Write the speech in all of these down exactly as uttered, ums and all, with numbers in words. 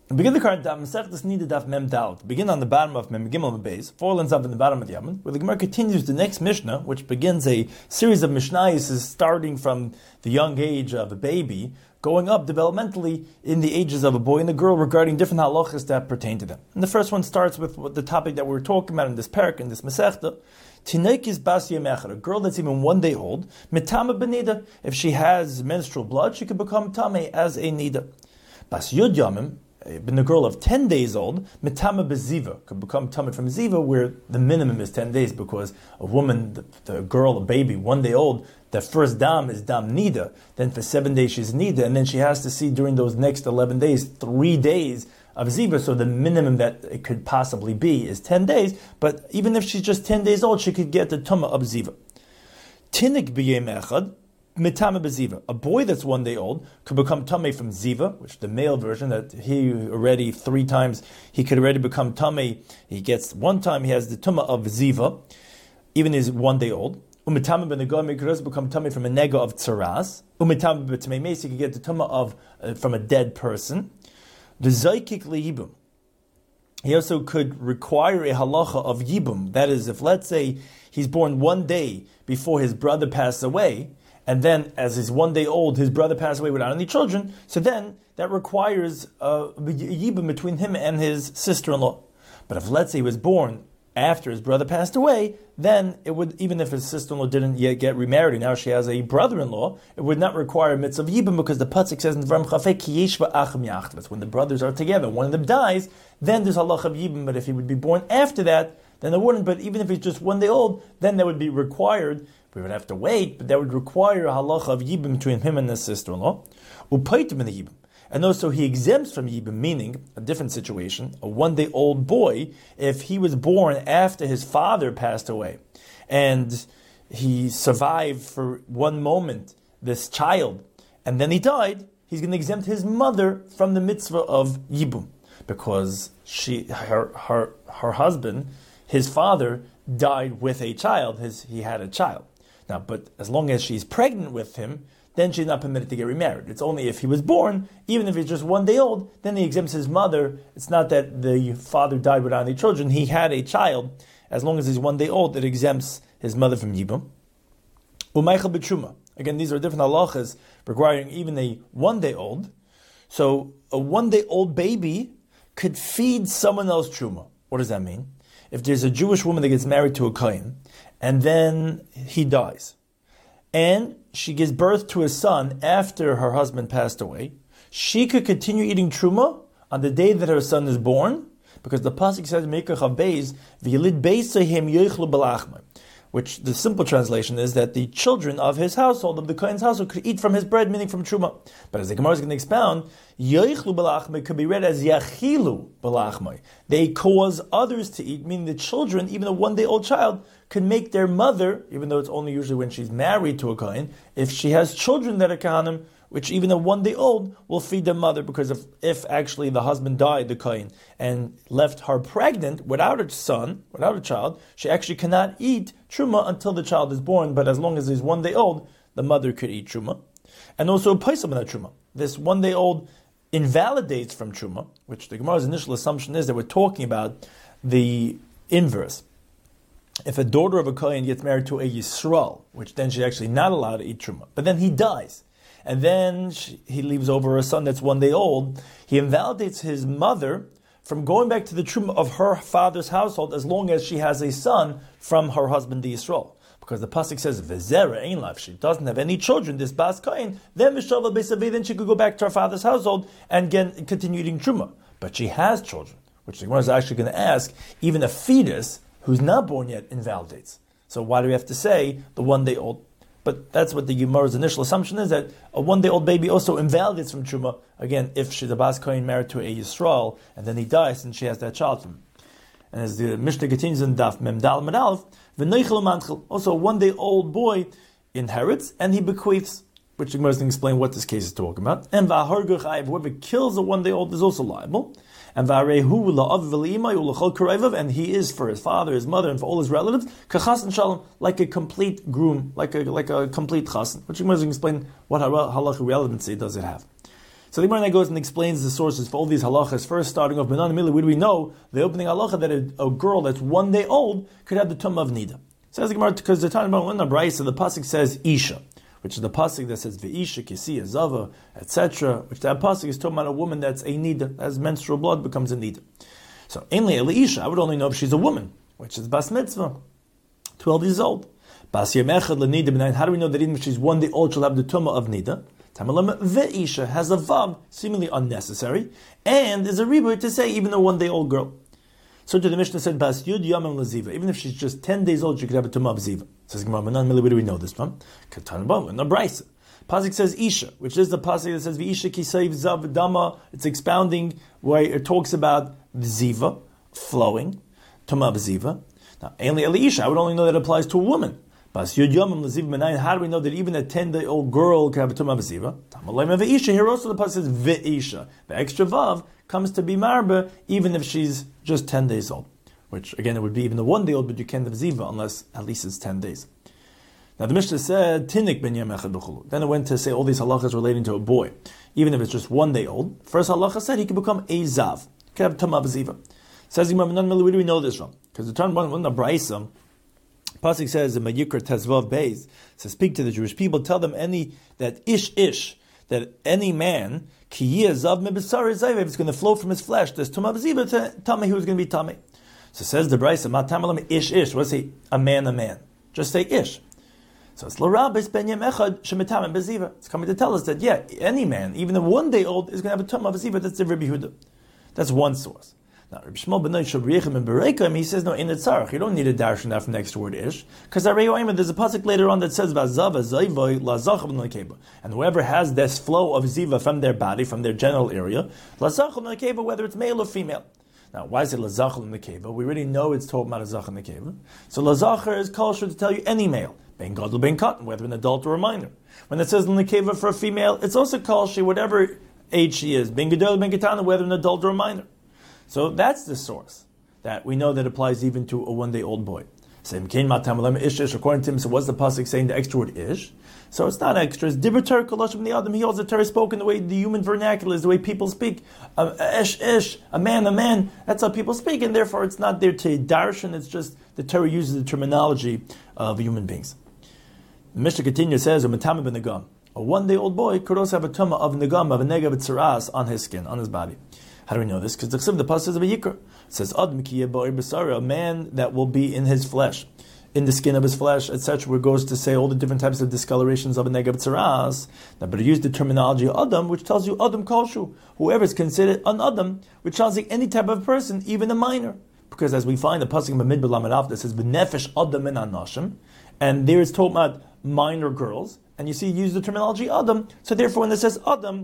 Begin the current daf Masechtas Nida daf Mem Dalet. Begin on the bottom of Mem Gimel Beis, four lines up in the bottom of the Yaman, where the Gemara continues the next Mishnah, which begins a series of Mishnayos, starting from the young age of a baby, going up developmentally in the ages of a boy and a girl regarding different halachas that pertain to them. And the first one starts with what the topic that we're talking about in this parak, in this Masechta. Tinekis bas yemechad, a girl that's even one day old, mitama benida. If she has menstrual blood, she could become tame as a nida. Bas yud yamim, been a girl of ten days old, mitama beziva, could become tamid from ziva, where the minimum is ten days, because a woman, the, the girl, a baby, one day old, the first dam is dam nida, then for seven days she's nida, and then she has to see during those next eleven days, three days of ziva, so the minimum that it could possibly be is ten days, but even if she's just ten days old, she could get the tumah of ziva. Tinik b'yem echad, mitame beziva. A boy that's one day old could become tame from ziva, which the male version, that he already three times, he could already become tame. He gets one time, he has the tumah of ziva, even is one day old. Umitame benegam, he could also become tame from a nega of tzaras. Umitame b'tamei meis, he could get the tumah of uh, from a dead person. The zaykik liyibum. He also could require a halacha of yibum. That is, if let's say he's born one day before his brother passed away, and then, as he's one day old, his brother passed away without any children, so then that requires a yibum between him and his sister-in-law. But if, let's say, he was born after his brother passed away, then it would, even if his sister-in-law didn't yet get remarried, and now she has a brother-in-law, it would not require a mitzvah of yibum, because the pasuk says in Dvarim Chafei ki yeshva achim yachdas, when the brothers are together, one of them dies, then there's halach of yibum. But if he would be born after that, then there wouldn't. But even if he's just one day old, then that would be required. We would have to wait, but that would require a halacha of yibum between him and his sister-in-law. Upaitim in the yibum. And also he exempts from yibum, meaning a different situation, a one-day-old boy, if he was born after his father passed away, and he survived for one moment, this child, and then he died, he's going to exempt his mother from the mitzvah of yibum, because she, her, her, her husband, his father, died with a child. His, he had a child. Now, but as long as she's pregnant with him, then she's not permitted to get remarried. It's only if he was born, even if he's just one day old, then he exempts his mother. It's not that the father died without any children. He had a child. As long as he's one day old, it exempts his mother from yibum. Umaychel b'truma. Again, these are different halachas requiring even a one day old. So a one day old baby could feed someone else truma. What does that mean? If there's a Jewish woman that gets married to a kohen, and then he dies, and she gives birth to a son after her husband passed away, she could continue eating truma on the day that her son is born, because the pasuk says, "Meikach beis v'yilid beisayim yochlu balachma," which the simple translation is that the children of his household, of the kohen's household, could eat from his bread, meaning from truma. But as the Gemara is going to expound, yochlu balachma could be read as yachilu balachma. They cause others to eat, meaning the children, even a one-day-old child, could make their mother, even though it's only usually when she's married to a kohen, if she has children that are kohanim, which even a one day old will feed their mother, because if, if actually the husband died, the kohen, and left her pregnant without a son, without a child, she actually cannot eat truma until the child is born. But as long as he's one day old, the mother could eat truma. And also a paisam in truma. This one day old invalidates from truma, which the Gemara's initial assumption is that we're talking about the inverse. If a daughter of a kohen gets married to a Yisrael, which then she's actually not allowed to eat truma, but then he dies, and then she, he leaves over a son that's one day old, he invalidates his mother from going back to the truma of her father's household as long as she has a son from her husband, the Yisrael. Because the pasuk says, "V'zera ein lav," she doesn't have any children, this bas kohen, then Mishava Beisavi, then she could go back to her father's household and again continue eating truma. But she has children, which the Gemara is actually going to ask, even a fetus who's not born yet invalidates. So why do we have to say the one day old? But that's what the Gemara's initial assumption is, that a one day old baby also invalidates from truma, again, if she's a bas kohen married to a Yisrael, and then he dies and she has that child from him. And as the Mishnah continues in Daf Mem Dal Mem Aleph, v'neichel u'manchel, also a one day old boy inherits and he bequeaths, which the Gemara is going to explain what this case is talking about. And v'ahorgu chayiv, whoever kills a one day old is also liable. And v'arehu la'av v'li'imay u'l'chol karayvav, and he is for his father, his mother, and for all his relatives, k'chasen shalom, like a complete groom, like a like a complete chasen. Which the Gemara is going to explain what halachic relevancy does it have. So the Gemara goes and explains the sources for all these halachas. First, starting off, Benan Mili, where do we know the opening halacha that a, a girl that's one day old could have the tumah of nida? Says the Gemara, because the time about when the Brayso, the pasuk says isha, which is the pasuk that says ve'isha, kisiya, zava, et cetera. Which that pasuk is talking about a woman that's a nida, as menstrual blood becomes a nida. So, ainly Elisha, I would only know if she's a woman, which is bas mitzvah, twelve years old. Bas yem echad lenida b'nayin. How do we know that even if she's one day old, she'll have the tumah of nida? Tamalam ve'isha has a vav, seemingly unnecessary, and is a reboot to say even a one day old girl. So to the Mishnah said, Bas yud yamim leziva. Even if she's just ten days old, she could have a tumah of ziva. Says Gemara, where do we know this from? Katan b'am in the Brayso. Pasuk says isha, which is the pasuk that says v'isha kisayv zav dama. It's expounding where it talks about ziva flowing, tumah of ziva. Now, only Elisha, I would only know that applies to a woman. Bas yud yamim leziva menayin. How do we know that even a ten-day-old girl can have a tumah of ziva? Tamalayim ve'isha. Here also the pasuk says ve'isha. The extra vav comes to be marba even if she's just ten days old. Which again, it would be even the one day old, but you can't have ziva unless at least it's ten days. Now the Mishnah said tinik ben yom echad b'chulu. Then it went to say all these halachas relating to a boy, even if it's just one day old. First halacha said he could become a zav, he could have tumah b'ziva. Says Gemara, where do we know this from? Because the turn one, one the Brayso, pasuk says in Mayikra Tezvav Beis, says speak to the Jewish people, tell them any that ish ish that any man ki zav mebisar zayv, if it's going to flow from his flesh, there's tumah b'ziva to tummy, he was going to be tummy. So says the Brayso, ma tamalam ish ish. What does it say? A man, a man. Just say ish. So it's l'rabis ben yem echad shemitamim beziva. It's coming to tell us that yeah, any man, even a one day old, is going to have a tumah beziva. That's the Rabbi Yehuda. That's one source. Now Rabbi Shmuel ben Noi Shabriachim and Berekim, he says no in the tzarach. You don't need a darshan that from next word ish, because there's a pasuk later on that says vazav zayvoy lazachim lekeba, and whoever has this flow of ziva from their body, from their genital area, lazachim lekeba, whether it's male or female. Now, why is it lazachal in the keva? We already know it's talking about a zach in the keva. So lazachar is kosher to tell you any male, ben gadol ben katan, whether an adult or a minor. When it says in the keva for a female, it's also kosher whatever age she is, ben gadol ben katan, whether an adult or a minor. So that's the source that we know that applies even to a one-day-old boy. Same kain matam ish ish. According to him, so what's the pasuk saying? The extra word ish. So it's not extra. It's dibur Torah kolosh from the Adam. He holds the Torah spoken the way the human vernacular is, the way people speak. Uh, ish ish, a man, a man. That's how people speak, and therefore it's not there to darshan. It's just the Torah uses the terminology of human beings. The Mishnah continues, says, "U'matama ben negam." A one-day-old boy could also have a tumah of negam, of a negav tzaras on his skin, on his body. How do we know this? Because the chsiv, the pasuk says of a yikra. It says, "Adam ki yeh b'sara," a man that will be in his flesh, in the skin of his flesh, et cetera, where it goes to say all the different types of discolorations of a negav tzaras. Now, but it used the terminology Adam, which tells you Adam koshu, whoever is considered an Adam, which sounds like any type of person, even a minor. Because as we find the pasuk in Bamidbar Lamed Aleph that says "B'nefesh Adam min anashim," and there it's talking about minor girls, and you see, you use the terminology Adam. So therefore, when it says Adam,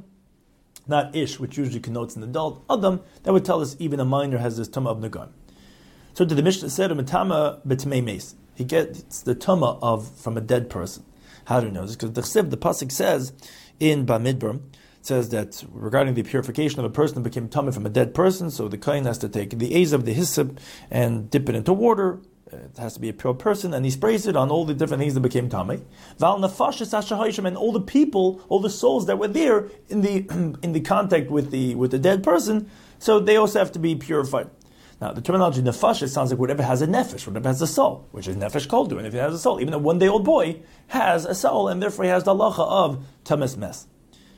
not ish, which usually connotes an adult, Adam, that would tell us even a minor has this tumah of nagan. So to the Mishnah said, "Matama b'tmei meis." He gets the tumah of from a dead person. How do we know this? Because the chsiv, the pasuk says in Bamidbar, says that regarding the purification of a person that became tumah from a dead person, so the kohen has to take the azab, the hyssop, and dip it into water. It has to be a pure person, and he sprays it on all the different things that became tamei. Val nefashis hashahayishim, and all the people, all the souls that were there in the in the contact with the with the dead person, so they also have to be purified. Now, the terminology nefashis sounds like whatever has a nefesh, whatever has a soul, which is nefesh koldu, and if it has a soul, even a one-day-old boy has a soul, and therefore he has the halacha of tamas mes.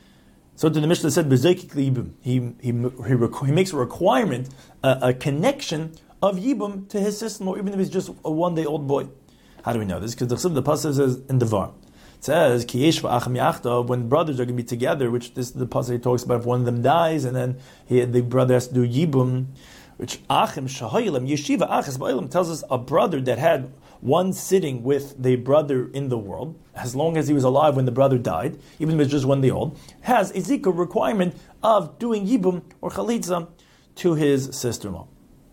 So to the Mishnah said, he he he, he makes a requirement, a, a connection of Yibum to his system, or even if he's just a one-day-old boy. How do we know this? Because the the pasuk says in Devar, it says Ki yesh v'achim yachdav, when brothers are going to be together, which this the pasuk talks about if one of them dies and then he, the brother has to do Yibum, which achim shahayilim yeshiva achas ba'ilim tells us a brother that had one sitting with the brother in the world, as long as he was alive when the brother died, even if it's just one day old, has a zikah requirement of doing Yibum or chalitza to his sister-in-law.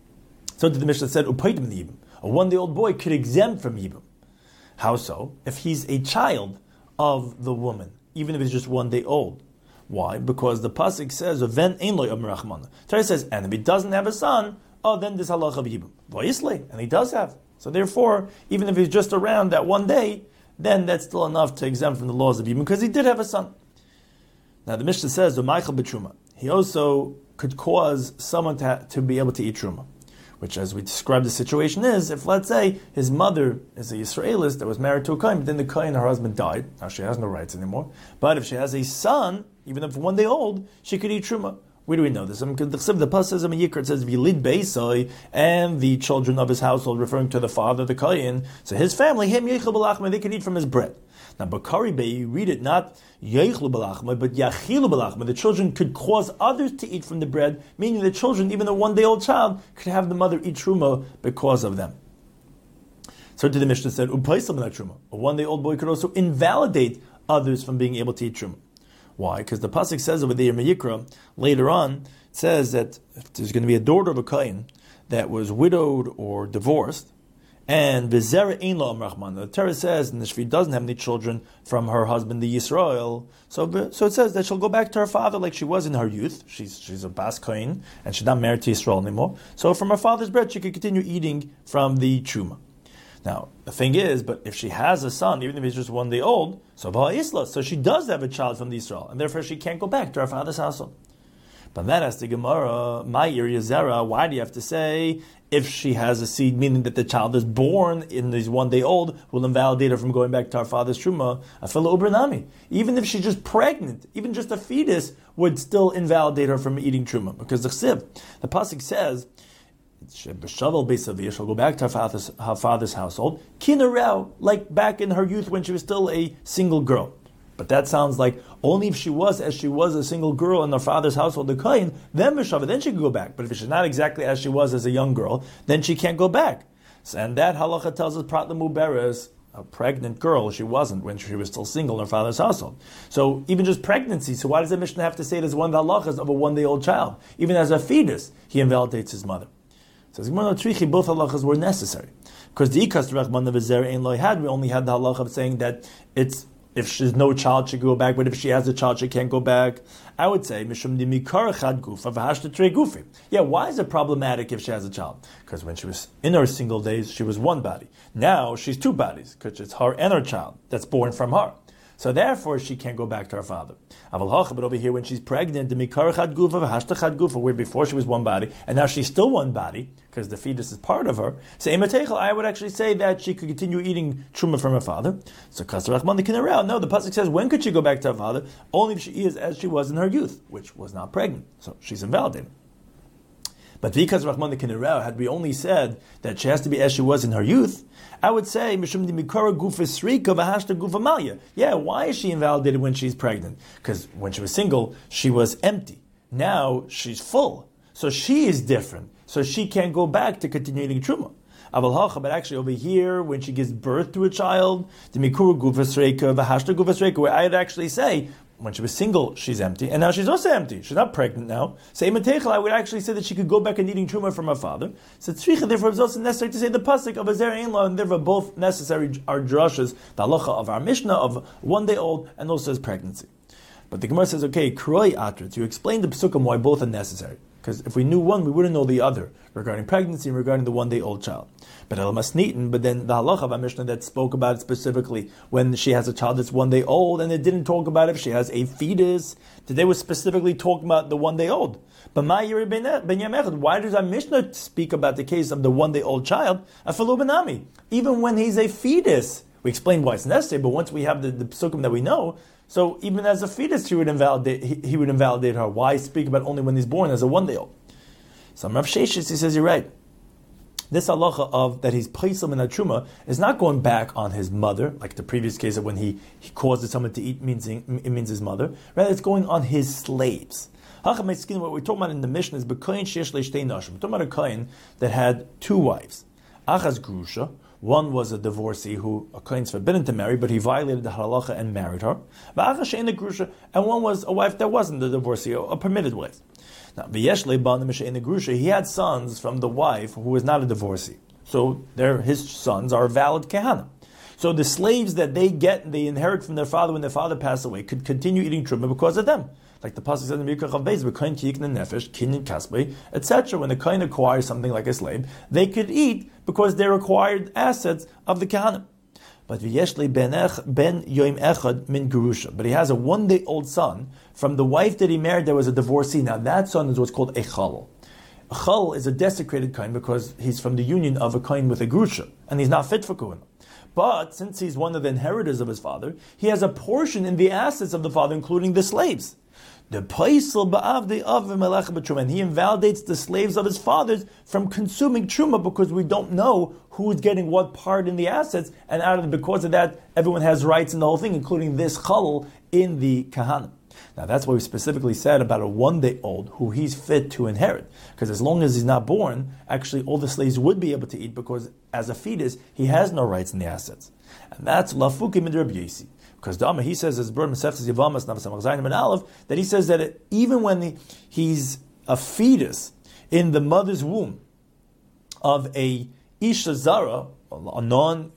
So the Mishnah said, Upaitim the Yibum. A one-day-old boy could exempt from Yibum. How so? If he's a child of the woman, even if he's just one day old. Why? Because the pasuk says, "Ven ein loy Amar Rachmana." Torah says, and if he doesn't have a son, oh, then this halacha of Yibum. Vayisle, and he does have. So therefore, even if he's just around that one day, then that's still enough to exempt from the laws of Yibum, because he did have a son. Now the Mishnah says, "U'maichel b'truma." He also could cause someone to, to be able to eat truma, which, as we described the situation, is if, let's say, his mother is a Yisraelis that was married to a Kohen, but then the Kohen, her husband, died. Now she has no rights anymore. But if she has a son, even if one day old, she could eat truma. Where do we know this? The Pasuk says in Yikra, it says, "V'yilid beisai," and the children of his household, referring to the father, the Kohen. So his family, him yechel b'lachma, they could eat from his bread. Now, Bakari Bey, you read it not yechlu b'lachma, but yachilu b'lachma. The children could cause others to eat from the bread, meaning the children, even the one-day-old child, could have the mother eat truma because of them. So to the Mishnah said, "Upaisam na truma." A one-day-old boy could also invalidate others from being able to eat truma. Why? Because the pasuk says over there in Yikra, later on, it says that if there's going to be a daughter of a Kohen that was widowed or divorced, and v'zera ein lo amrachman. The Torah says, and she doesn't have any children from her husband, the Yisrael. So, so it says that she'll go back to her father like she was in her youth. She's she's a Bas Kohen, and she's not married to Yisrael anymore. So from her father's bread, she could continue eating from the truma. Now, the thing is, but if she has a son, even if he's just one day old, so Isla, so she does have a child from the Israel, and therefore she can't go back to her father's household. But that has the Gemara, my area Zera, why do you have to say if she has a seed, meaning that the child is born in this one day old, will invalidate her from going back to her father's truma? Afila ubranami. Even if she's just pregnant, even just a fetus would still invalidate her from eating truma. Because the Chsiv, the pasuk says, she'll go back to her father's, her father's household, kinarau, like back in her youth when she was still a single girl. But that sounds like only if she was as she was a single girl in her father's household, the Kohen, then Meshava, then she can go back. But if she's not exactly as she was as a young girl, then she can't go back. And that halacha tells us Prat Muberes, a pregnant girl, she wasn't when she was still single in her father's household. So even just pregnancy, so why does the Mishnah have to say it as one of the halachas of a one-day-old child? Even as a fetus, he invalidates his mother. Says Gemara Trichi, both halachas were necessary. Because the Ikas Rachman V'zer Ein Lo had, we only had the halacha of saying that it's if she's no child, she can go back, but if she has a child, she can't go back. I would say, Mishum di mikar chad gufa v'hashta trei gufi. Yeah, why is it problematic if she has a child? Because when she was in her single days, she was one body. Now she's two bodies, because it's her and her child that's born from her. So therefore, she can't go back to her father. But over here, when she's pregnant, the mikar chad gufa v'hashta chad gufa, where before she was one body, and now she's still one body, because the fetus is part of her. So I would actually say that she could continue eating truma from her father. So Kasarachman the Kinarel, no, the pasuk says when could she go back to her father? Only if she is as she was in her youth, which was not pregnant. So she's invalidated. But because Rahman the Kinarel, had we only said that she has to be as she was in her youth, I would say Mishum di Mikara Gufa Srika Vahashta Gufa Malya. Yeah, why is she invalidated when she's pregnant? Because when she was single, she was empty. Now she's full. So she is different. So she can't go back to continue eating truma. But actually over here, when she gives birth to a child, the Mikura Gufa Sreka Vahashta Gufa Sreka, where I'd actually say when she was single, she's empty, and now she's also empty. She's not pregnant now. So Imatechel, I would actually say that she could go back and eating truma from her father. So Tzricha, therefore, it's also necessary to say the pasuk of Azer Ein Lo, and therefore both necessary are drushes, the halacha of our Mishnah of one day old, and also his pregnancy. But the Gemara says, okay, Kroi Atrit, you explain the psukim why both are necessary. Because if we knew one, we wouldn't know the other regarding pregnancy and regarding the one-day-old child. But El Masnitin, but then the halacha of our Mishnah that spoke about it specifically when she has a child that's one day old, and it didn't talk about if she has a fetus. Today was specifically talking about the one day old. But why does our Mishnah speak about the case of the one day old child? Even when he's a fetus, we explained why it's necessary. But once we have the, the psukim that we know. So even as a fetus, he would invalidate. He, he would invalidate her. Why speak about only when he's born as a one-day-old? So Rav Sheshis, he says you're right. This halacha of that he's paisel in a truma is not going back on his mother, like the previous case of when he, he caused someone to eat means it means his mother. Rather, it's going on his slaves. What we're talking about in the Mishnah is b'koyin sheyesh leishtei nashim. We're talking about a kohen that had two wives. Achaz grusha. One was a divorcee who a kohen's forbidden to marry, but he violated the halacha and married her. And one was a wife that wasn't a divorcee, a permitted wife. Now, he had sons from the wife who was not a divorcee. So his sons are valid kahana. So the slaves that they get, they inherit from their father when their father passed away, could continue eating truma because of them. Like the pasuk says in the Mikra Chav Beis, "V'kohen kiyikna nefesh, kinyan kasbei," et cetera. When the kohen acquires something like a slave, they could eat because they're acquired assets of the kahanim. But v'yeshle ben ben yoim echad min gerusha. But he has a one-day-old son from the wife that he married. There was a divorcee. Now that son is what's called a chal. A chal is a desecrated kohen because he's from the union of a kohen with a gerusha, and he's not fit for kohen. But since he's one of the inheritors of his father, he has a portion in the assets of the father, including the slaves. The paisel ba'avdei av melech b'truma, and he invalidates the slaves of his fathers from consuming truma because we don't know who's getting what part in the assets, and out of because of that, everyone has rights in the whole thing, including this chal in the kahana. Now that's what we specifically said about a one-day-old who he's fit to inherit, because as long as he's not born, actually all the slaves would be able to eat because as a fetus he has no rights in the assets, and that's lafukim and Rabbi Yosi. Because Dama, he says, as Bur Mesechtes Yavamas Navasamach Zayim and Aleph, that he says that it, even when he, he's a fetus in the mother's womb of a Isha Zara, a non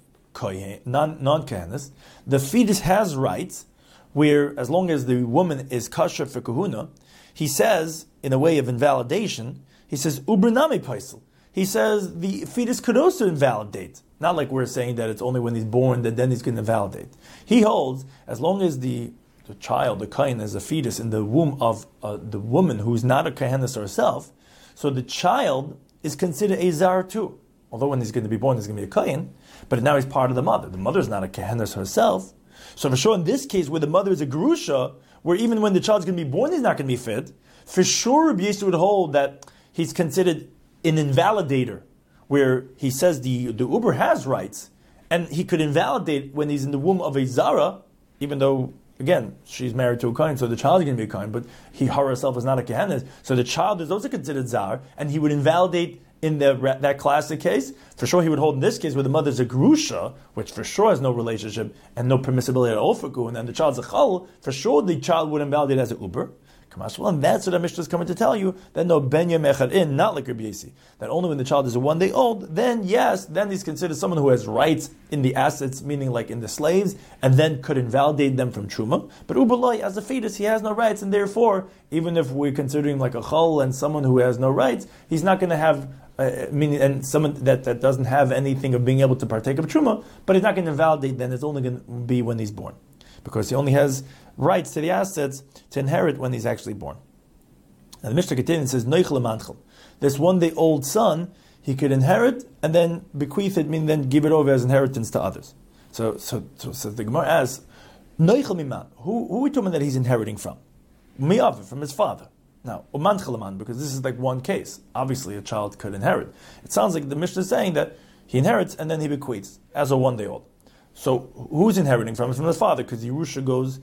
non Kahanis, the fetus has rights, where as long as the woman is kosher for kahuna, he says, in a way of invalidation, he says, Ubernami Paisel. He says the fetus could also invalidate. Not like we're saying that it's only when he's born that then he's going to validate. He holds, as long as the, the child, the kohen, is a fetus in the womb of uh, the woman who's not a kohenes herself, so the child is considered a zar too. Although when he's going to be born, he's going to be a kohen, but now he's part of the mother. The mother is not a kohenes herself. So for sure, in this case, where the mother is a gerusha, where even when the child's going to be born, he's not going to be fit, for sure Rabbi Yossi would hold that he's considered an invalidator, where he says the, the Uber has rights, and he could invalidate when he's in the womb of a Zara, even though, again, she's married to a Kohen, so the child is going to be a Kohen, but he, her herself is not a Kohenes, so the child is also considered Zar, and he would invalidate in the, that classic case. For sure he would hold in this case where the mother's a Gerusha, which for sure has no relationship and no permissibility at all for Kohen, and the child's a Chal, for sure the child would invalidate as a Uber. And that's what the Mishnah is coming to tell you, that no ben yom echad in, not like Rabbi Yosi, that only when the child is a one day old, then yes, then he's considered someone who has rights in the assets, meaning like in the slaves, and then could invalidate them from truma. But ubaloi, as a fetus, he has no rights, and therefore, even if we're considering like a chol and someone who has no rights, he's not going to have, uh, meaning, and someone that, that doesn't have anything of being able to partake of truma, but he's not going to invalidate. Then it's only going to be when he's born, because he only has rights to the assets to inherit when he's actually born. And the Mishnah continues and says, Noichel Manchel. This one-day-old son, he could inherit and then bequeath it, meaning then give it over as inheritance to others. So, so, so, so the Gemara asks, Noichel Miman, who, who are we talking that he's inheriting from? Miyav, from his father. Now, Umanchel Man, because this is like one case. Obviously, a child could inherit. It sounds like the Mishnah is saying that he inherits and then he bequeaths as a one-day-old. So, who's inheriting from? It's from his father, because Yerusha goes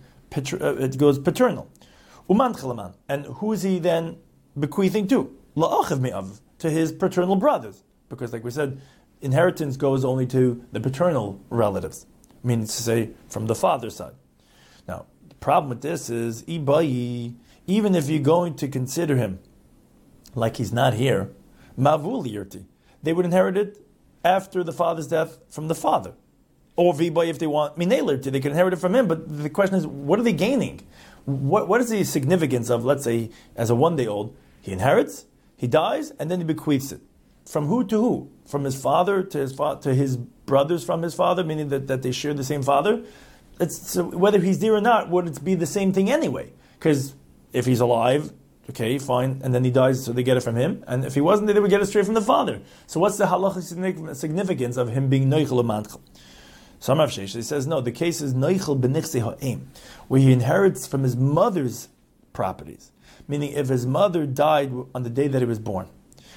it goes paternal. Uman chalaman. And who is he then bequeathing to? La'achiv me'av, to his paternal brothers. Because like we said, inheritance goes only to the paternal relatives. Means to say, from the father's side. Now, the problem with this is, ibayi, even if you're going to consider him like he's not here, mavul yirti, they would inherit it after the father's death from the father. Or v'bay if they want minelirti, they can inherit it from him. But the question is, what are they gaining? What what is the significance of, let's say, as a one-day-old, he inherits, he dies, and then he bequeaths it. From who to who? From his father to his fa- to his brothers from his father, meaning that, that they share the same father. It's, so whether he's there or not, would it be the same thing anyway? Because if he's alive, okay, fine, and then he dies, so they get it from him. And if he wasn't there, they would get it straight from the father. So what's the halachic significance of him being noichel u'manchel? So Rav Sheshes says, no, the case is noichel b'nichsei ha'im, where he inherits from his mother's properties. Meaning, if his mother died on the day that he was born,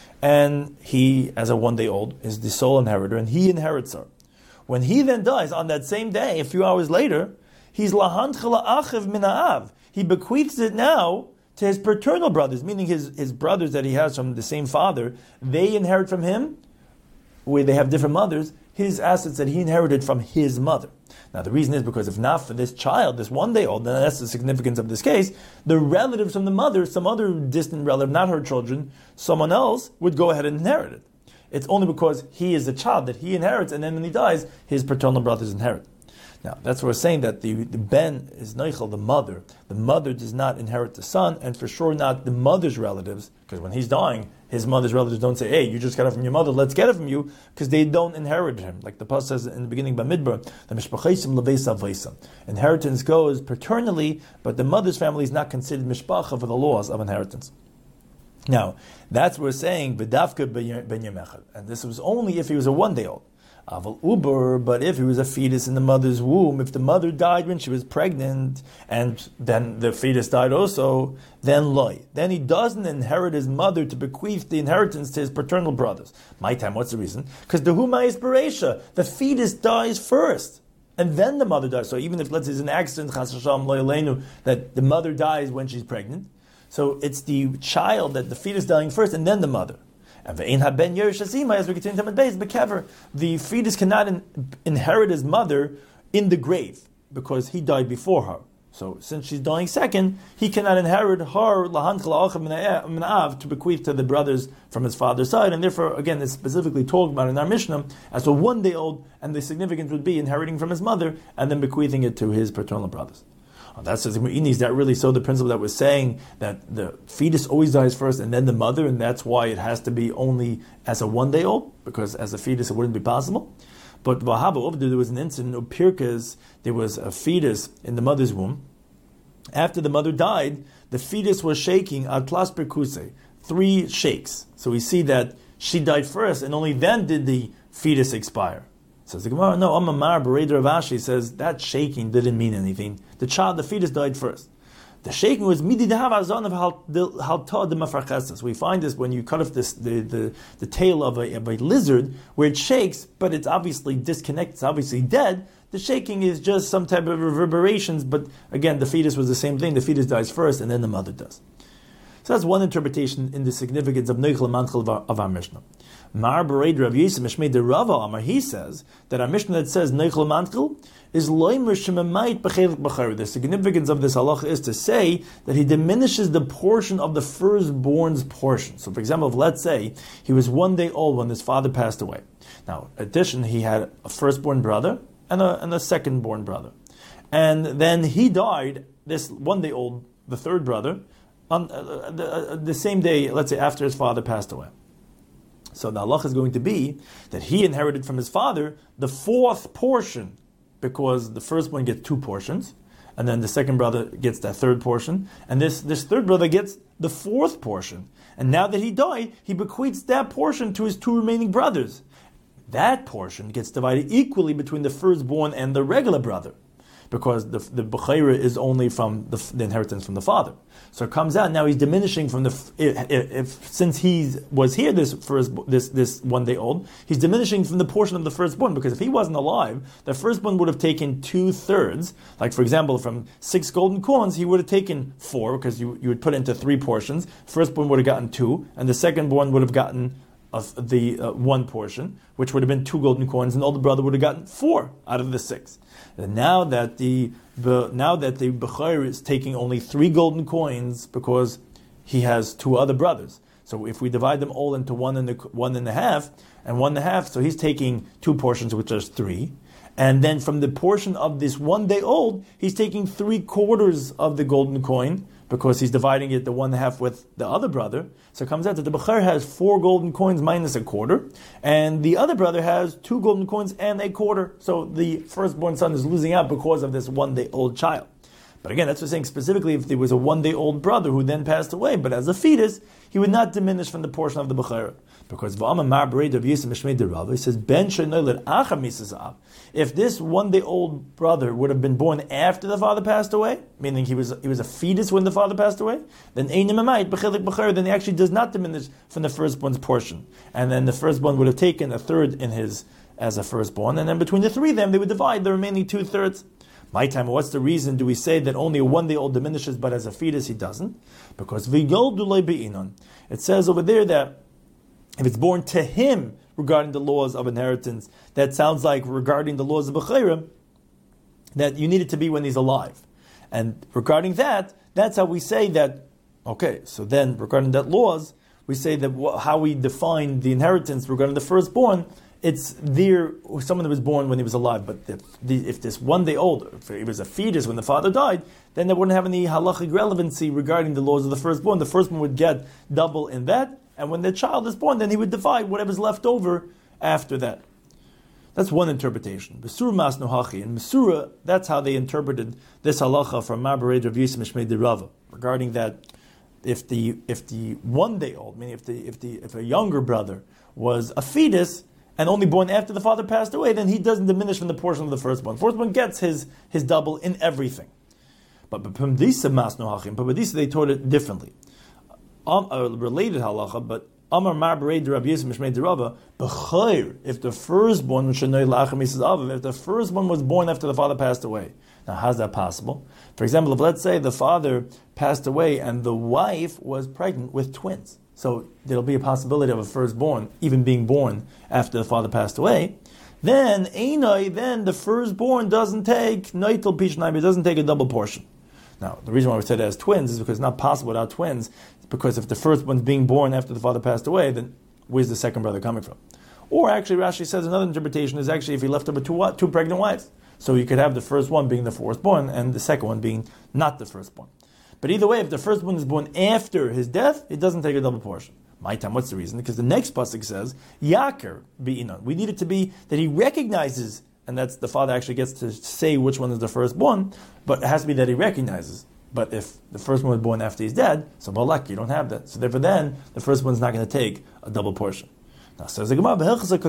and he, as a one-day-old, is the sole inheritor, and he inherits her. When he then dies on that same day, a few hours later, he's lahanchel achiv min ha'av. He bequeaths it now to his paternal brothers, meaning his, his brothers that he has from the same father. They inherit from him, where they have different mothers, his assets that he inherited from his mother. Now the reason is because if not for this child, this one-day-old, then that's the significance of this case, the relatives from the mother, some other distant relative, not her children, someone else, would go ahead and inherit it. It's only because he is a child that he inherits, and then when he dies, his paternal brothers inherit. Now, that's what we're saying, that the, the ben is Neichel, the mother. The mother does not inherit the son, and for sure not the mother's relatives, because when he's dying, his mother's relatives don't say, hey, you just got it from your mother, let's get it from you, because they don't inherit him. Like the Pasuk says in the beginning by Midbar, the Mishpachaisim Leveisa Vaisa. Inheritance goes paternally, but the mother's family is not considered Mishpacha for the laws of inheritance. Now, that's what we're saying, B'davka ben Yemechad. And this was only if he was a one-day-old. Aval uber, but if he was a fetus in the mother's womb, if the mother died when she was pregnant, and then the fetus died also, then loy. Then he doesn't inherit his mother to bequeath the inheritance to his paternal brothers. My time, what's the reason? Because the huma is bereisha. The fetus dies first, and then the mother dies. So even if, let's say, it's an accident, chas v'shalom lo yaleinu, that the mother dies when she's pregnant, so it's the child, that the fetus dying first, and then the mother. And as we continue to base, the fetus cannot in, inherit his mother in the grave because he died before her. So since she's dying second, he cannot inherit her to bequeath to the brothers from his father's side. And therefore, again, it's specifically talked about in our Mishnah as a one day old, and the significance would be inheriting from his mother and then bequeathing it to his paternal brothers. Oh, that's is that really so the principle that was saying that the fetus always dies first and then the mother, and that's why it has to be only as a one day old, because as a fetus it wouldn't be possible. But Vahaba, there was an incident of Pirkas, there was a fetus in the mother's womb. After the mother died, the fetus was shaking atlas perkuse, three shakes. So we see that she died first, and only then did the fetus expire. Says the Gemara, no, Amamar Bereder Rav Ashi says that shaking didn't mean anything. The child, the fetus died first. The shaking was midi dehav azon of halta de mafracheses. We find this when you cut off this, the, the, the tail of a, of a lizard, where it shakes, but it's obviously disconnected, it's obviously dead. The shaking is just some type of reverberations, but again, the fetus was the same thing. The fetus dies first, and then the mother does. So that's one interpretation in the significance of Neichel Manchel of our Mishnah. Mar Bereid Rav Yisem Mishmei de Rava Amar, he says that our Mishnah that says Neichel Manchel is loimer shemamayit b'chelik b'chayr. The significance of this halacha is to say that he diminishes the portion of the firstborn's portion. So, for example, if, let's say he was one day old when his father passed away. Now, in addition, he had a firstborn brother and a, and a secondborn brother, and then he died. This one day old, the third brother, on uh, the, uh, the same day, let's say after his father passed away. So the halacha is going to be that he inherited from his father the fourth portion, because the first one gets two portions, and then the second brother gets that third portion, and this, this third brother gets the fourth portion. And now that he died, he bequeaths that portion to his two remaining brothers. That portion gets divided equally between the firstborn and the regular brother, because the the b'chayra is only from the, the inheritance from the father. So it comes out now he's diminishing from the if, if since he was here this first this this one day old, he's diminishing from the portion of the firstborn, because if he wasn't alive, the firstborn would have taken two thirds. Like for example, from six golden coins, he would have taken four, because you you would put it into three portions. Firstborn would have gotten two, and the secondborn would have gotten of the uh, one portion, which would have been two golden coins, and the older brother would have gotten four out of the six. And now that the now that the Bechor is taking only three golden coins because he has two other brothers. So if we divide them all into one and a, one and a half and one and a half, so he's taking two portions, which is three. And then from the portion of this one day old, he's taking three quarters of the golden coin, because he's dividing it the one half with the other brother. So it comes out that the Bechor has four golden coins minus a quarter, and the other brother has two golden coins and a quarter. So the firstborn son is losing out because of this one-day-old child. But again, that's what I'm saying, specifically if there was a one-day-old brother who then passed away, but as a fetus, he would not diminish from the portion of the Bechor. Because he says, Ben if this one-day-old brother would have been born after the father passed away, meaning he was he was a fetus when the father passed away, then then he actually does not diminish from the firstborn's portion. And then the firstborn would have taken a third in his as a firstborn, and then between the three of them, they would divide the remaining two-thirds. My time, what's the reason do we say that only a one-day-old diminishes, but as a fetus he doesn't? Because it says over there that if it's born to him regarding the laws of inheritance, that sounds like regarding the laws of Bechira, that you need it to be when he's alive. And regarding that, that's how we say that, okay, so then regarding that laws, we say that how we define the inheritance regarding the firstborn it's there, someone that was born when he was alive. But if, the, if this one day old, if it was a fetus when the father died, then they wouldn't have any halachic relevancy regarding the laws of the firstborn. The firstborn would get double in that, and when the child is born, then he would divide whatever's left over after that. That's one interpretation. Besura mas nohachi. In Besura, that's how they interpreted this halacha from Marbared Rav Yisrael Mishmei de Rava, regarding that if the if the one day old, meaning if the if the if a younger brother was a fetus and only born after the father passed away, then he doesn't diminish from the portion of the firstborn. Firstborn gets his his double in everything. But B'Pemdisa mas nohachim, B'Pemdisa they taught it differently. Um, a related halacha, but Amar Marbared Rav Yisrael Mishmei de Rava, b'chayr, if the firstborn shenoi la'achar misas avav, if the firstborn was born after the father passed away. Now, how's that possible? For example, if let's say the father passed away and the wife was pregnant with twins, so there'll be a possibility of a firstborn even being born after the father passed away. Then einai, then the firstborn doesn't take noitel pishnaim, it doesn't take a double portion. Now, the reason why we said it as twins is because it's not possible without twins. Because if the first one's being born after the father passed away, then where's the second brother coming from? Or actually, Rashi says another interpretation is actually if he left over two, two pregnant wives. So you could have the first one being the firstborn and the second one being not the firstborn. But either way, if the first one is born after his death, it doesn't take a double portion. My time, what's the reason? Because the next pasuk says, Yaker be'inon. We need it to be that he recognizes, and that's the father actually gets to say which one is the firstborn, but it has to be that he recognizes. But if the first one was born after he's dead, so balak, you don't have that. So therefore then, the first one's not going to take a double portion. Now says the Gemara, the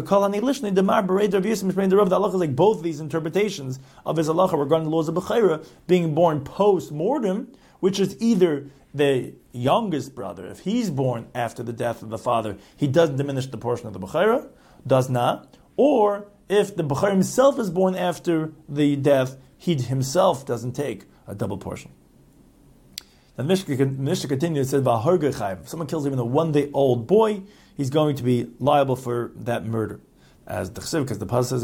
halacha is like both of these interpretations of his halacha regarding the laws of Bechira being born post-mortem, which is either the youngest brother, if he's born after the death of the father, he doesn't diminish the portion of the Bechira, does not, or if the Bechira himself is born after the death, he himself doesn't take a double portion. And the Mishnah continues, it says, if someone kills even a one-day-old boy, he's going to be liable for that murder. As the Chesiv, because the Pasuk says,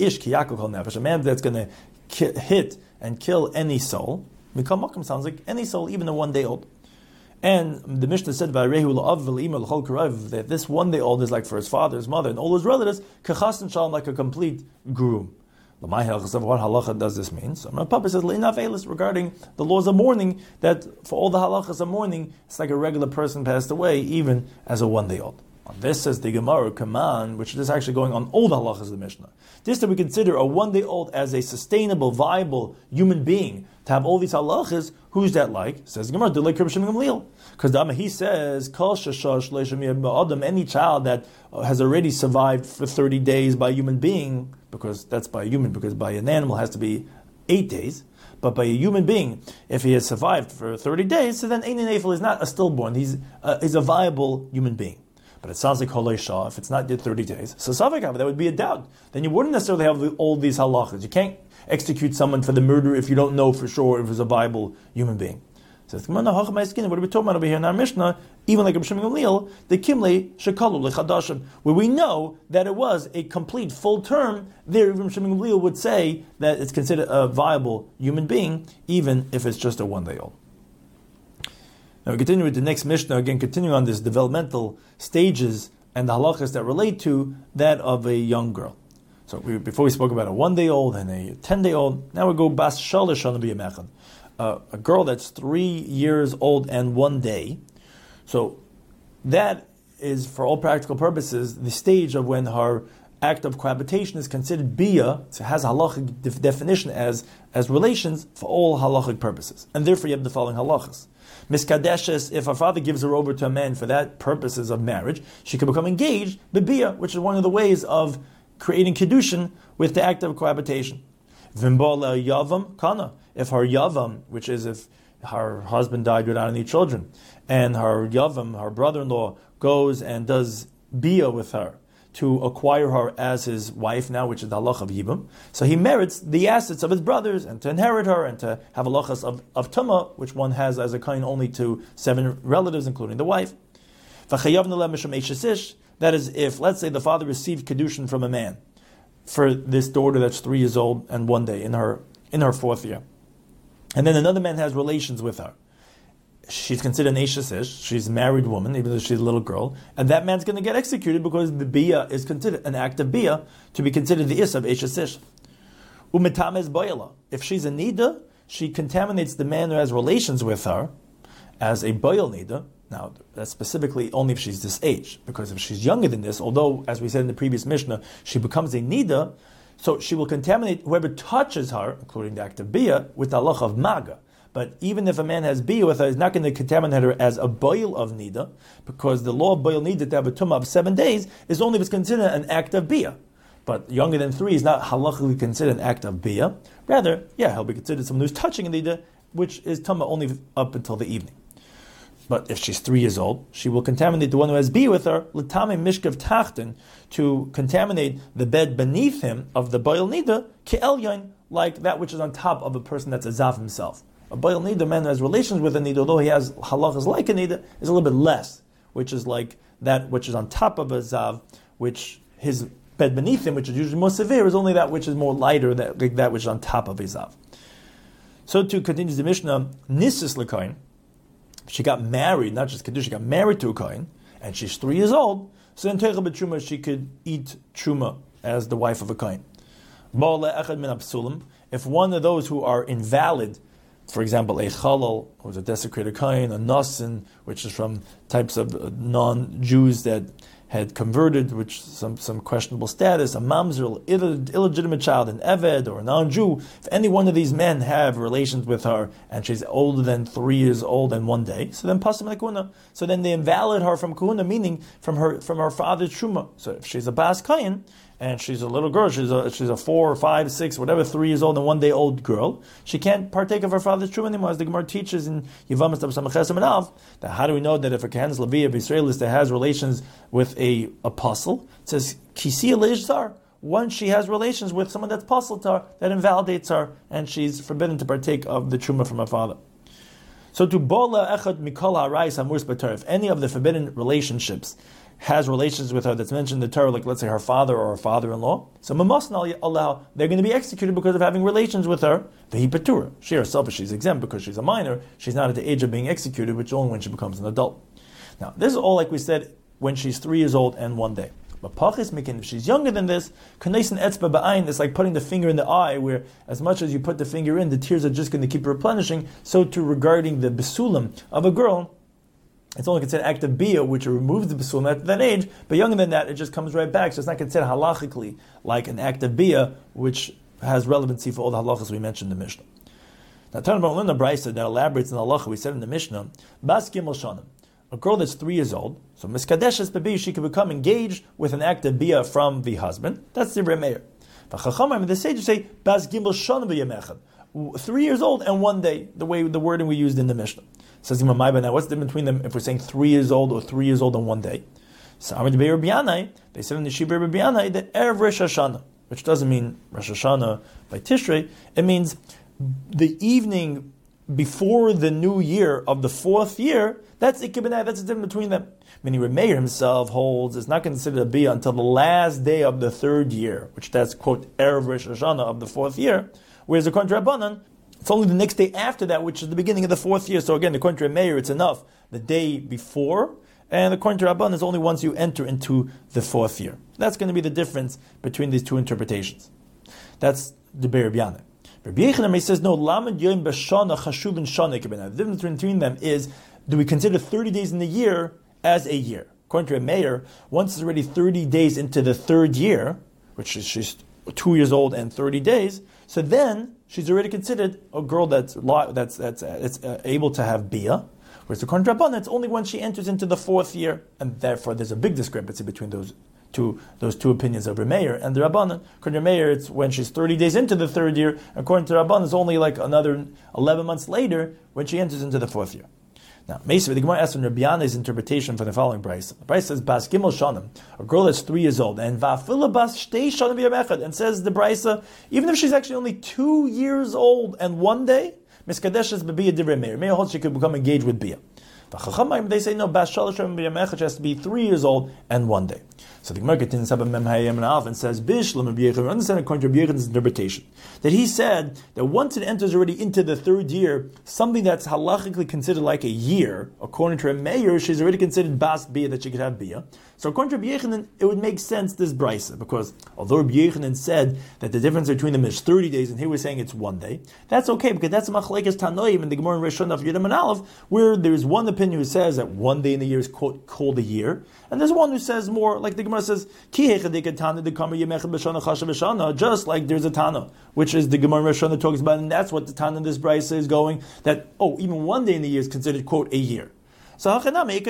a man that's going to ki- hit and kill any soul, Mikal Makam sounds like any soul, even a one-day-old. And the Mishnah said by Rehu that this one-day-old is like for his father, his mother, and all his relatives, kachas shalom, like a complete groom. What halacha does this mean? So Rav Papa says regarding the laws of mourning, that for all the halachas of mourning, it's like a regular person passed away, even as a one-day-old. This says the Gemara command, which is actually going on all the halachas of the Mishnah. This that we consider a one-day-old as a sustainable, viable human being to have all these halachas. Who's that like? Says the Gemara, because he says, any child that has already survived for thirty days by a human being, because that's by a human, because by an animal it has to be eight days, but by a human being, if he has survived for thirty days, so then Ein Nefel is not a stillborn, he's, uh, he's a viable human being. But it sounds like Holei Shah, if it's not yet thirty days. So Savik, that would be a doubt. Then you wouldn't necessarily have all these halachas. You can't execute someone for the murder if you don't know for sure if it's a viable human being. Says, what are we talking about over here in our Mishnah? Even like Reb Shimon Gamliel, the Kimle Shekalu Lechadashim, where we know that it was a complete full term, there Reb Shimon Gamliel would say that it's considered a viable human being, even if it's just a one-day-old. Now we continue with the next Mishnah, again continuing on this developmental stages and the halachas that relate to that of a young girl. So we, before we spoke about a one-day-old and a ten-day-old, now we go Bas Shalosh Shana B'Yamechad. Uh, a girl that's three years old and one day. So that is, for all practical purposes, the stage of when her act of cohabitation is considered bia. It has a halachic def- definition as, as relations for all halachic purposes. And therefore you have the following halachas. Miskadeshes, if her father gives her over to a man for that purposes of marriage, she can become engaged, bibia, which is one of the ways of creating kedushin with the act of cohabitation. Vimbola yavam kana. If her yavam, which is if her husband died without any children, and her yavam, her brother-in-law, goes and does bia with her to acquire her as his wife now, which is the halach of yibum, so he merits the assets of his brothers and to inherit her and to have halachas of, of tumah, which one has as a kind only to seven relatives, including the wife. That is, if, let's say, the father received kedushin from a man for this daughter that's three years old and one day in her in her fourth year, and then another man has relations with her. she's considered an Eishes Ish, she's a married woman, even though she's a little girl, and that man's going to get executed because the Bia is considered an act of Bia to be considered the Is of Eishes Ish. Umetamez Boyala. If she's a Nida, she contaminates the man who has relations with her as a Boyal Nida. Now, that's specifically only if she's this age, because if she's younger than this, although, as we said in the previous Mishnah, she becomes a Nida, so she will contaminate whoever touches her, including the act of Bia, with the halach of Maga. But even if a man has Bia with her, he's not going to contaminate her as a Boil of Nida, because the law of Boil Nida to have a Tumah of seven days is only if it's considered an act of Bia. But younger than three is not halachically considered an act of Bia. Rather, yeah, he'll be considered someone who's touching a Nida, which is Tumah only up until the evening. But if she's three years old, she will contaminate the one who has Bia with her, l'tame mishkav tachten, to contaminate the bed beneath him of the Boil Nida, ke'elyon, like that which is on top of a person that's a Zav himself. A Boil Nida, a man who has relations with a Nida, although he has halachas like a Nida, is a little bit less, which is like that which is on top of a Zav, which his bed beneath him, which is usually more severe, is only that which is more lighter, that, like that which is on top of a Zav. So to continue the Mishnah, Nisis L'Kohen, she got married, not just Kedusha, she got married to a Kohen, and she's three years old, so in Teicha B'Truma she could eat Truma as the wife of a Kohen. If one of those who are invalid, for example, a Chalal, who's a desecrated Kohen, a Nasin, which is from types of non-Jews that had converted, which some, some questionable status, a mamzer, Ill, illegitimate child, an Eved, or a non-Jew, if any one of these men have relations with her, and she's older than three years old and one day, so then pasim lekuna. So then they invalid her from kuna, meaning from her from her father's truma. So if she's a bas kayin, and she's a little girl, she's a she's a four or five, six, whatever, three years old and one day old girl, she can't partake of her father's truma anymore, as the Gemara teaches in Yevamos Samachesem and Av. That how do we know that if a Kohen's Levi of Israelis that has relations with a apostle, it says Kisiya Leishzar, once she has relations with someone that's apostle to her, that invalidates her, and she's forbidden to partake of the truma from her father. So to bola echad mikol ha'arayis hamurs b'Torah, if any of the forbidden relationships has relations with her that's mentioned in the Torah, like let's say her father or her father-in-law, so mamasna allow they're going to be executed because of having relations with her. Vehi patura. She herself, if she's exempt because she's a minor, she's not at the age of being executed, which is only when she becomes an adult. Now, this is all, like we said, when she's three years old and one day. But pachis mikin, if she's younger than this, kaneisen etzba ba'ayin, it's like putting the finger in the eye, where as much as you put the finger in, the tears are just going to keep replenishing. So too regarding the besulim of a girl, it's only considered act of bia, which removes the besulim at that age, but younger than that, it just comes right back. So it's not considered halachically like an act of bia, which has relevancy for all the halachas we mentioned in the Mishnah. Now, turn about Linda Brisa that elaborates in the halacha we said in the Mishnah, Bas Gimel Shanim, a girl that's three years old, so miskadeshes bebi, she can become engaged with an act of bia from the husband. That's the Remeir. But Chachamim, the sages say Bas Gimel Shanim v'yemechad, three years old and one day, the way the wording we used in the Mishnah. Says Imam Maiba, now what's the difference between them if we're saying three years old or three years old and one day? So Amar Debei Rabbi Yanai, they said in the Shibur Rabbi Yanai that Erev Rosh Hashanah, which doesn't mean Rosh Hashanah by Tishrei, it means the evening before the new year of the fourth year. That's Ikibinai, that's the difference between them. Meaning Remeir himself holds it's not considered a bia until the last day of the third year, which that's, quote, Erev Rosh Hashanah of the fourth year, whereas according to Rabbanan, it's only the next day after that, which is the beginning of the fourth year. So again, according to Remeir, it's enough the day before, and according to Rabbanan, it's only once you enter into the fourth year. That's going to be the difference between these two interpretations. That's the Be'er B'yaneh. Rabbi Yechanan says, no, Lamed Yom B'Shana Chashuvin Shana Kibinah. The difference between them is, do we consider thirty days in the year as a year? According to a mayor, once it's already thirty days into the third year, which is she's two years old and thirty days, so then she's already considered a girl that's that's that's, that's uh, able to have bia. Whereas according to Rabbanan, it's only when she enters into the fourth year, and therefore there's a big discrepancy between those two those two opinions of Remeir and the Rabbanan. According to Remeir, it's when she's thirty days into the third year. According to Rabbanan, it's only like another eleven months later when she enters into the fourth year. Now, Meisva, the Gemara asks from Rabbi Yanai's interpretation for the following brisa. The brisa says, Bas Gimel Shanim, a girl that's three years old, and Va'afila Bas Shtei Shanim V'yamechad, and says the brisa, even if she's actually only two years old and one day, Miskadeshes B'biyah Divrei Meir. Meir holds she could become engaged with Biyah. They say no, Bas Shalosh Yomim B'Yam has to be three years old and one day. So the Gemara continues and says, Bishlam Rabbi Yechon, understand according to Rabbi Yechon's interpretation, that he said that once it enters already into the third year, something that's halachically considered like a year, according to a mayor, she's already considered Bas Bia, that she could have Bia. So according to Rabbi Yechonon, it would make sense, this brisa, because although Rabbi Yechonon said that the difference between them is thirty days, and here we're saying it's one day, that's okay, because that's Machlekes Tanoim in the Gemara in Rishon of Yudam and Aleph, where there's one opinion who says that one day in the year is quote, called a year, and there's one who says more, like the Gemara says, just like there's a Tana, which is the Gemara in Rishon that talks about, and that's what the Tana in this brisa is going, that, oh, even one day in the year is considered, quote, a year. So So Rabbi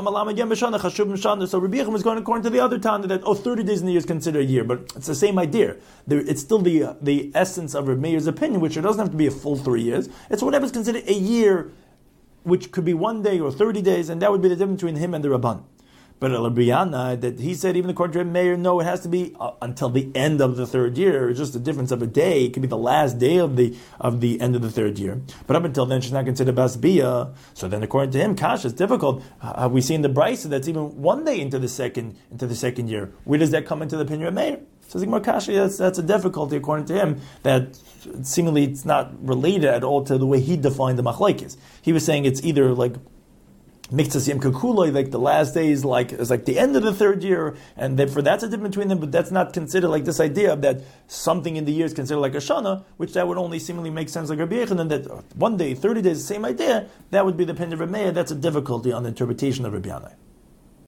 Yechon was going according to the other Tana that, oh, thirty days in the year is considered a year, but it's the same idea. There, it's still the the essence of Rabbi Meir's opinion, which it doesn't have to be a full three years. It's whatever is considered a year, which could be one day or thirty days, and that would be the difference between him and the Rabban. But Rabbi Yana, that he said, even according to Rabbi Meir, no, it has to be uh, until the end of the third year. It's just a difference of a day. It could be the last day of the of the end of the third year. But up until then, she's not considered Bas Bia. So then, according to him, Kash is difficult. Uh, have we seen the Brisa that's even one day into the second into the second year? Where does that come into the opinion of Meir? So Zigmar Kashi, that's that's a difficulty according to him. That seemingly it's not related at all to the way he defined the machlokes. He was saying it's either like Miktas Yom Kakuloi, like the last day is like is like the end of the third year, and therefore that's a difference between them. But that's not considered like this idea of that something in the year is considered like a shana, which that would only seemingly make sense like Rabbi Yechon, and that one day, thirty days, the same idea. That would be the opinion of Rabbi Meir. That's a difficulty on the interpretation of Rabbi Yanai.